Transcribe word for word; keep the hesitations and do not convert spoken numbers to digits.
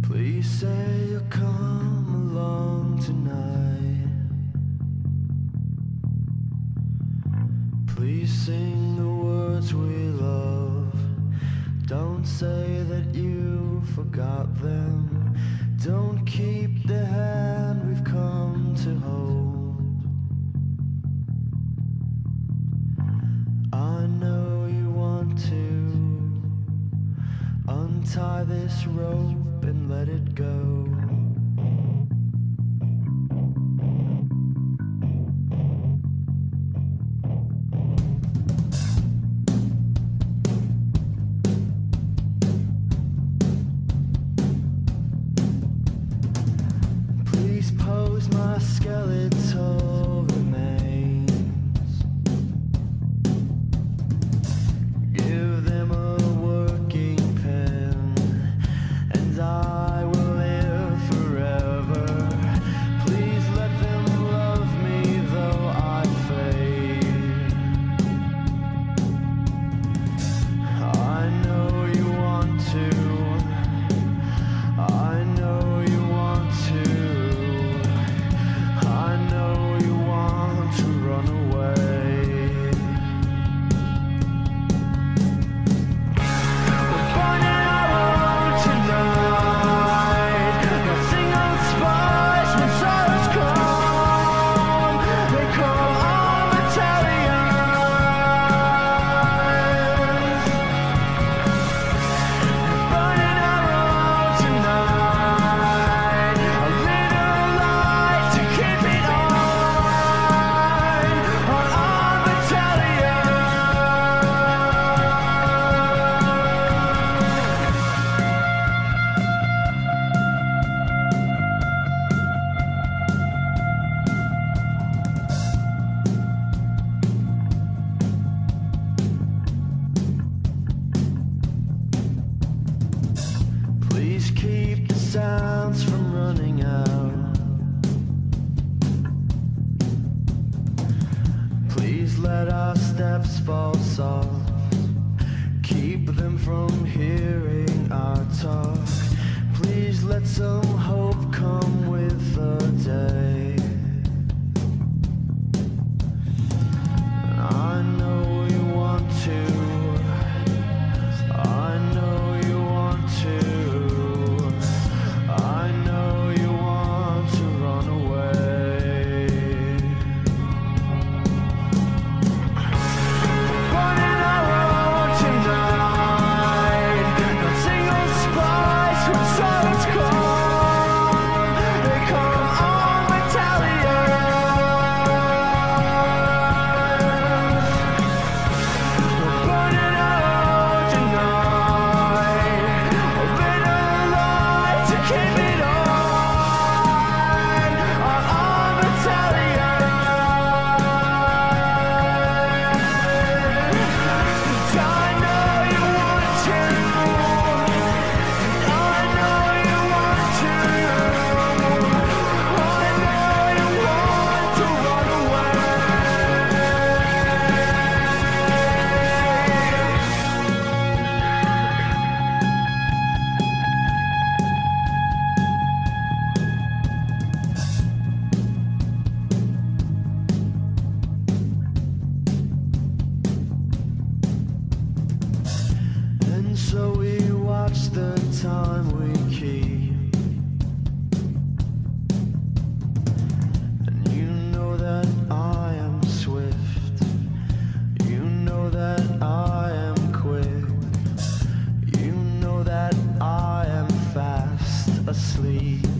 Please say you'll come along tonight. Please sing the words we love. Don't say that you forgot them. Don't keep the hand we've come to hold. I know you want to untie this rope and let it go. Please pose my skeletal remains. Give them a working pen, and I will live forever. Please let them love me though I fade. I know you want to. I know you want to. I know you want to run away. We're burning our own tonight. Nothing on spice when sorrows come. They call all battalions. We're burning our own tonight. A little light to keep it on. On our battalion. Please keep the sounds from running out. Please let our steps fall soft. Keep them from hearing our talk. Please let some hope come with the day. I know you want to. I know you want to. I know you want to run away. Burning our own tonight. Nothing on spice when sorrows come. They come on battalions. We're burning our own tonight. A little light to keep it on. On our battalion. I know you want to. I know you want to. I know you want to run away. And so we watch the time we keep. And you know that I am swift. You know that I am quick. You know that I am fast asleep.